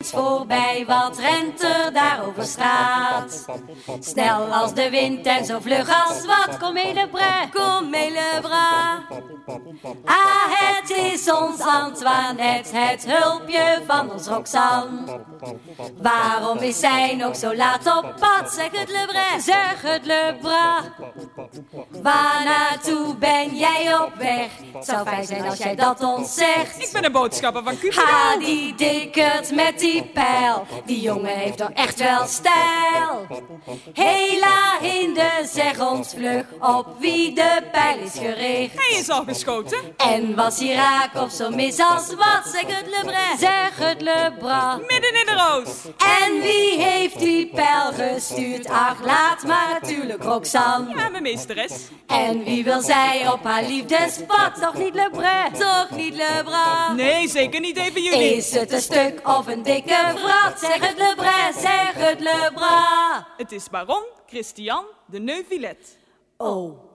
iets voorbij, wat rent er daar over straat? Snel als de wind en zo vlug als wat, kom Mélebras, kom Mélebras. Ah, het is ons Antoinette, het hulpje van ons Roxanne. Waarom is zij nog zo laat op pad? Zeg het Lebras, zeg het Lebras. Waar naartoe ben jij op weg? Het zou fijn zijn als jij dat ons zegt. Ik ben een boodschapper van Cupidon. Ha, die dikkert met die pijl. Die jongen heeft toch echt wel stijl. Hela hinde, zeg ons vlug op wie de pijl is gericht. Hij is al geschoten. En was hij raak of zo mis als wat? Zeg het Lebras, zeg het Lebras. Midden in de roos. En wie heeft die pijl gestuurd? Ach, laat maar natuurlijk Roxanne. Ja, mijn meesteres. En wie wil zij op haar liefdespad? Toch niet Lebras, toch niet Lebras. Nee, zeker niet even jullie. Is het een stuk of een dikke vrat? Zeg het Lebras, zeg het Lebras. Het is baron Christian de Neuvillette. Oh.